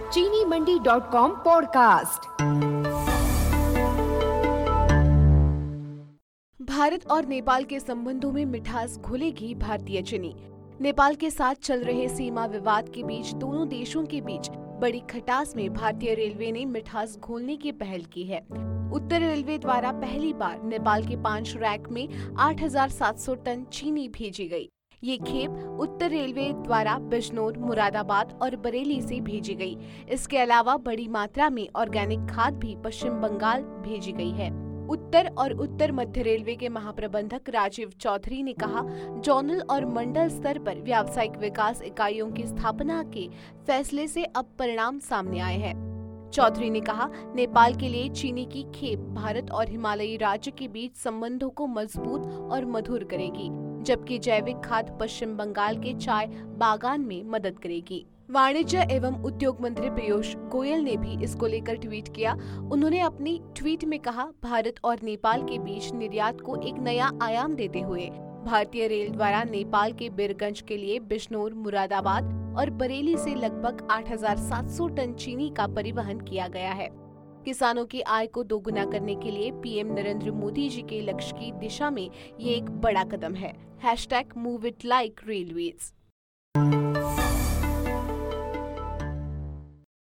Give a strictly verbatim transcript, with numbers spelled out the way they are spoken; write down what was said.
चीनी Mandi dot com podcast. Bharat और नेपाल के संबंधों में मिठास घुलेगी भारतीय चीनी। नेपाल के साथ चल रहे सीमा विवाद के बीच दोनों देशों के बीच बड़ी खटास में भारतीय रेलवे ने मिठास घोलने की पहल की है। उत्तर रेलवे द्वारा पहली बार नेपाल के पांच रैक में आठ हज़ार सात सौ टन चीनी भेजी गई। ये खेप उत्तर रेलवे द्वारा बिजनौर, मुरादाबाद और बरेली से भेजी गई। इसके अलावा बड़ी मात्रा में ऑर्गेनिक खाद भी पश्चिम बंगाल भेजी गई है। उत्तर और उत्तर मध्य रेलवे के महाप्रबंधक राजीव चौधरी ने कहा, जोनल और मंडल स्तर पर व्यावसायिक विकास इकाइयों की स्थापना के फैसले से अब परिणाम सामने आए हैं। चौधरी ने कहा, नेपाल के लिए चीनी की खेप भारत और हिमालयी राज्य के बीच संबंधों को मजबूत और मधुर करेगी, जबकि जैविक खाद पश्चिम बंगाल के चाय बागान में मदद करेगी। वाणिज्य एवं उद्योग मंत्री पीयूष गोयल ने भी इसको लेकर ट्वीट किया। उन्होंने अपनी ट्वीट में कहा, भारत और नेपाल के बीच निर्यात को एक नया आयाम देते हुए भारतीय रेल द्वारा नेपाल के बीरगंज के लिए बिजनौर, मुरादाबाद और बरेली से लगभग आठ हज़ार सात सौ टन चीनी का परिवहन किया गया है। किसानों की आय को दोगुना करने के लिए पीएम नरेंद्र मोदी जी के लक्ष्य की दिशा में ये एक बड़ा कदम है। Hashtag move it like railways.